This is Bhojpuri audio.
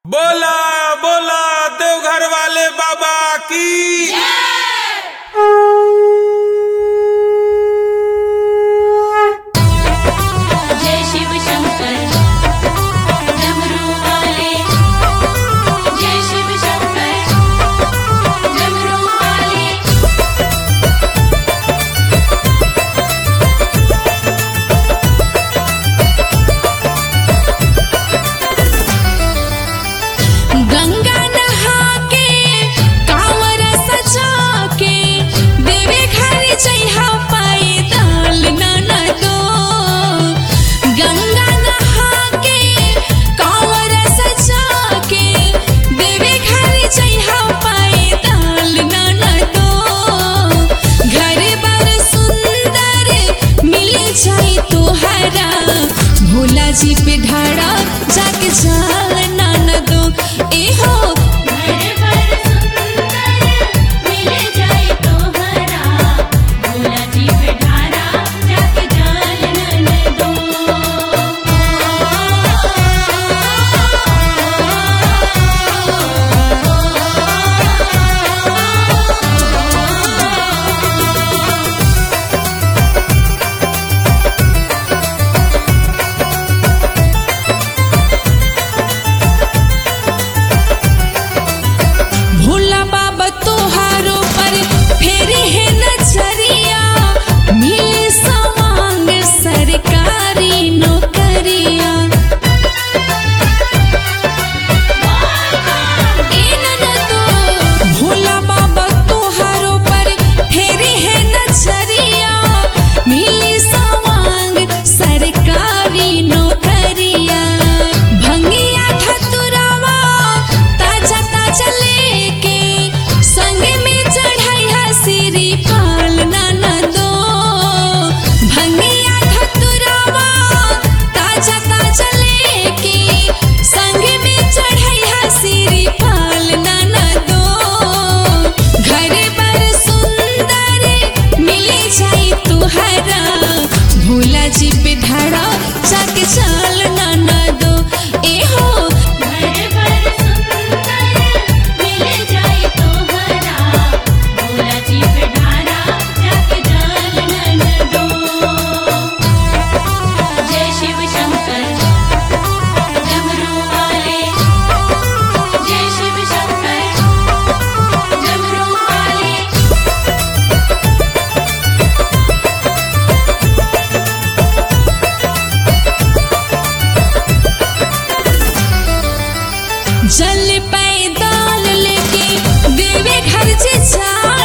बोला बोला देवघर वाले बाबा की। जय शिव शंकर डमरू वाले, जय शिव शंकर डमरू वाले। गंगा नहा के कांवर सजा के देवे घर जइहा पैदल ननदो। गंगा नहा के कांवर सजा के देवे घर जइहा पैदल ननदो। घर बड़ सुंदर मिल जाई तोहरा, भोला जी पे ढाड़ा जाके जाल ननदो। एहो घर बड़ सुंदर मिल जाए तोहरा, भोला जी पे ढाड़ा जाके जाल ननदो। भोला बाबा तोहारो पर फेरे है नजरिया, मिले सवांग सरकारी नौकरिया। ए ननदो भोला बाबा तोहारो पर फेरे है नजरिया, मिले सवांग सरकारी नौकरिया। भंगिया धतुरावा ताजा ताजा लेके संग में चढ़ाइहा सिरी पाल ननदो। भंगिया धतुरावा ताजा ताजा लेके संग में चढ़ाइहा सिरी पाल ननदो। घर बड़ सुंदर मिले जाई तुहरा, भोला जी पे ढाड़ा जाके चल ननदो। एहो घर बड़ सुंदर मिले जाई तोहरा, भोला जी पे ढाड़ा जाके चल ननदो। जय शिव शंकर डमरू वाले, जय शिव शंकर डमरू वाले। जल पैदल लेके देवे घर जे जा